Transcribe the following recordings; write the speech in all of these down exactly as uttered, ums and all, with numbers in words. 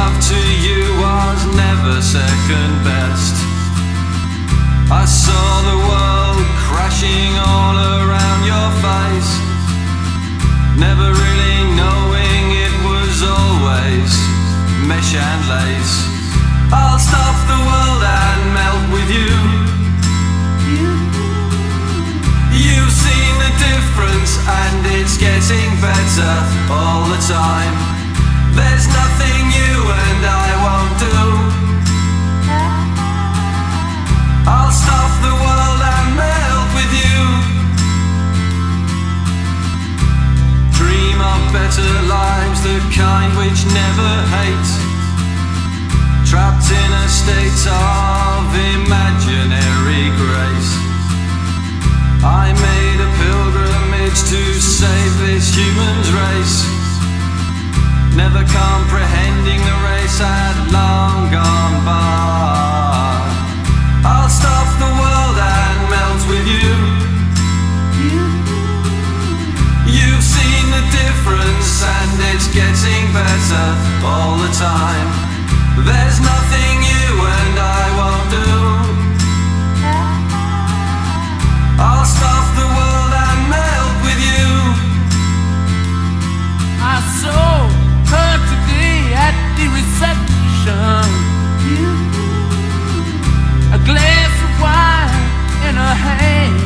love to you was never second best. I saw the world crashing all around your face, never really knowing it was always mesh and lace. I'll stop the world and melt with you. You've seen the difference and it's getting better all the time. There's nothing you and I won't do. I'll stop the world and melt with you. Dream of better lives, the kind which never hate, trapped in a state of imaginary grace. I made a pilgrimage to save this human's race, never comprehending the race had long gone by. I'll stop the world and melt with you. You've seen the difference and it's getting better all the time. There's nothing you and I won't do. I'll stop the world and melt with you. I saw her today at the reception, a glass of wine in her hand.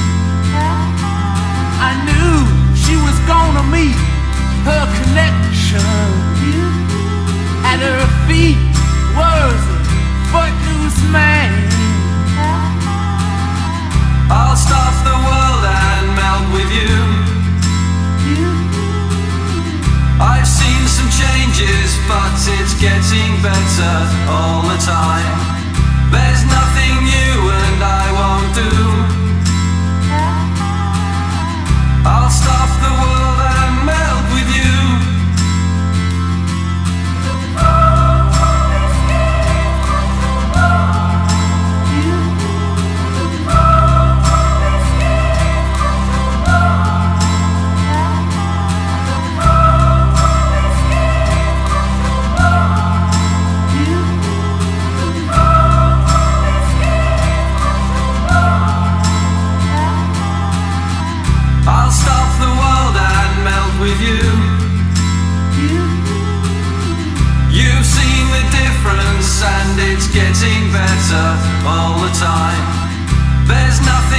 I knew she was gonna meet her connection. At her feet was a footloose man. I'll stop the world and melt with you. I've seen some changes, but it's getting better all the time. There's nothing you and I won't do. I'll stop the world and melt with you. I'll stop the world and melt with you. You've seen the difference and it's getting better all the time. There's nothing